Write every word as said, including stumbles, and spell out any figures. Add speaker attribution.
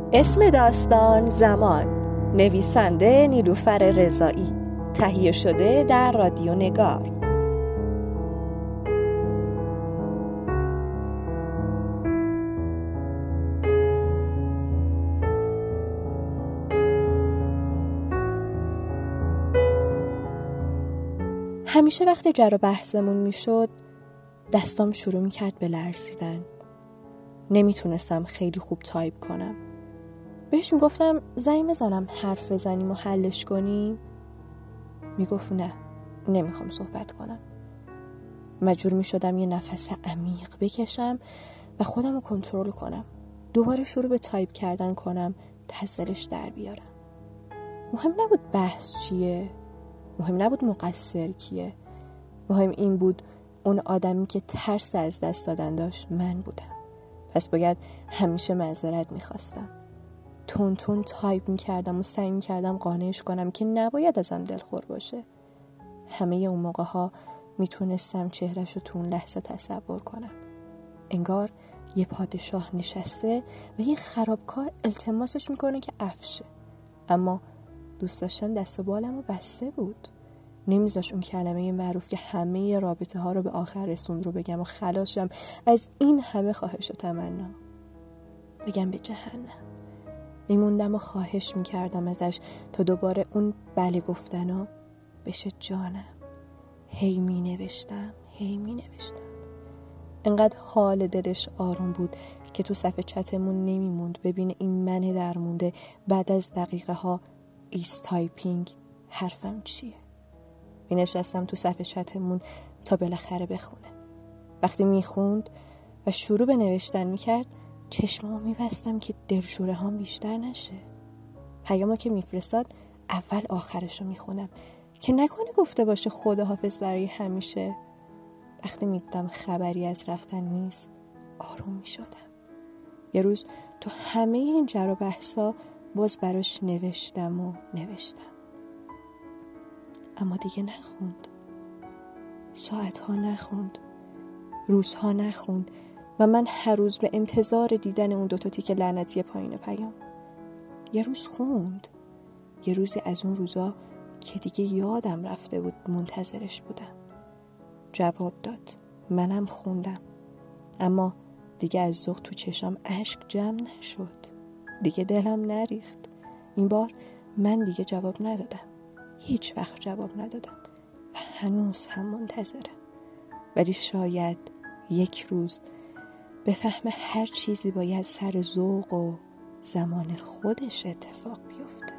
Speaker 1: اسم داستان زمان، نویسنده نیلوفر رضایی، تهیه شده در رادیو نگار. همیشه وقتی جر و بحثمون میشد دستام شروع میکرد به لرزیدن. نمیتونستم خیلی خوب تایپ کنم. بهش میگفتم زنگ بزنم حرف بزنیم و حلش کنیم. میگفت نه، نمیخوام صحبت کنم. مجبور میشدم یه نفس عمیق بکشم و خودم رو کنترل کنم. دوباره شروع به تایپ کردن کنم تا از دلش در بیارم. مهم نبود بحث چیه، مهم نبود مقصر کیه، مهم این بود اون آدمی که ترس از دست دادن داشت من بودم. پس باید همیشه معذرت میخواستم. تون تون تایپ میکردم و سعی میکردم قانعش کنم که نباید ازم دلخور باشه. همه اون موقع ها میتونستم چهرش رو تو اون لحظه تصور کنم. انگار یه پادشاه نشسته و یه خرابکار التماسش میکنه که عفشه. اما دوست داشتن دست و بالم رو بسته بود. نمیذاش اون کلمه معروف که همه رابطه ها رو به آخر رسوند رو بگم و خلاص شم از این همه خواهش و تمنا. بگم به جهنم. میموندم و خواهش میکردم ازش تا دوباره اون بله گفتنا بشه جانم. هی می نوشتم هی می نوشتم. انقدر حال دلش آروم بود که تو صفحه چتمون نمیموند ببینه این من درمونده بعد از دقیقه ها ایست تایپینگ حرفم چیه. می نشستم تو صفحه چتمون تا بالاخره بخونه. وقتی میخوند و شروع به نوشتن میکرد چشمامو میبستم که دلشوره هام بیشتر نشه. پیامو که میفرستاد اول آخرشو میخونم که نکنه گفته باشه خداحافظ برای همیشه. وقتی میدیدم خبری از رفتن نیست آروم میشدم. یه روز تو همه این جر و بحثا باز براش نوشتم و نوشتم، اما دیگه نخوند. ساعتها نخوند، روزها نخوند و من هر روز به انتظار دیدن اون دوتا تیکه لعنتی پایین پیام. یه روز خوند، یه روزی از اون روزا که دیگه یادم رفته بود منتظرش بودم. جواب داد، منم خوندم، اما دیگه از ذوق تو چشام اشک جمع نشد. دیگه دلم نریخت. این بار من دیگه جواب ندادم. هیچ وقت جواب ندادم و هنوز هم منتظرم. ولی شاید یک روز بفهم هر چیزی باید سر ذوق و زمان خودش اتفاق بیفته.